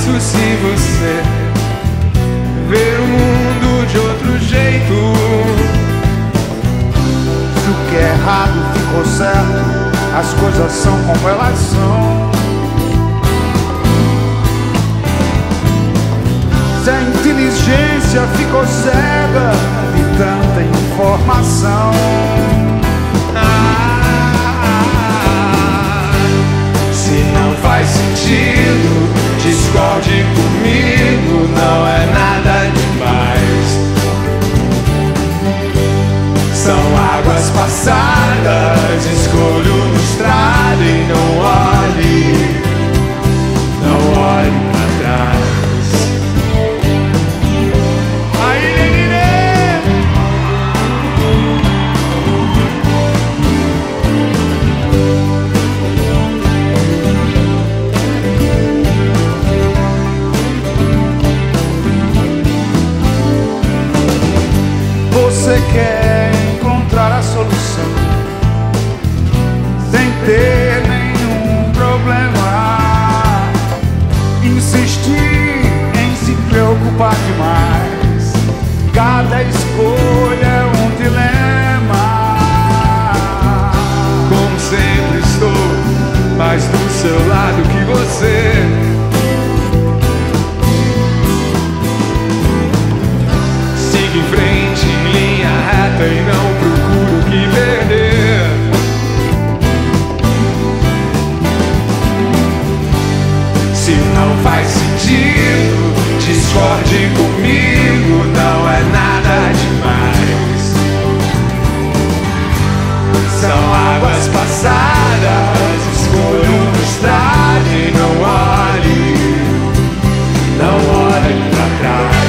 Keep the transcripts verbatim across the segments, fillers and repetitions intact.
Isso se você ver o mundo de outro jeito. Se o que é errado ficou certo, as coisas são como elas são. Se a inteligência ficou cega de tanta informação. Se não faz sentido, discorde comigo, não é nada demais. São águas passadas, escolho no estrado e não olhe, não olhe pra trás. Você quer encontrar a solução sem ter nenhum problema, insistir em se preocupar demais. Cada escolha é um dilema. Como sempre estou mais do seu lado que você. Em frente, em linha reta e não procuro o que perder. Se não faz sentido, discorde comigo, não é nada demais. São águas passadas, escolho no estrado e não olhe, não olhe pra trás.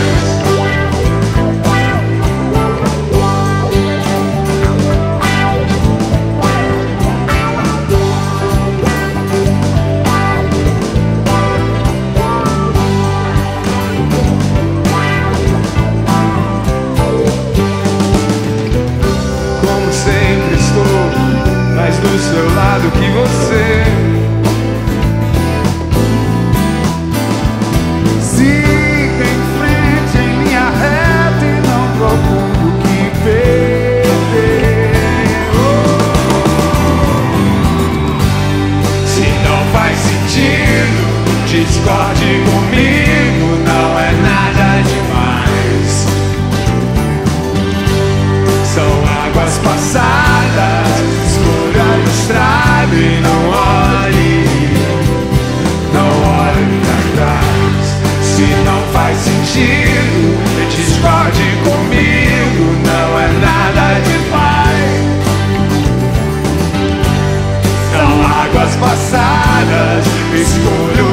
Do seu lado que você. Siga em frente em linha reta e não procure o que perder. Se não faz sentido, discorde comigo, não é nada demais. São águas passadas, estrada e não olhe, não olhe pra trás. Se não faz sentido, discorde comigo, não é nada demais. São águas passadas, escolho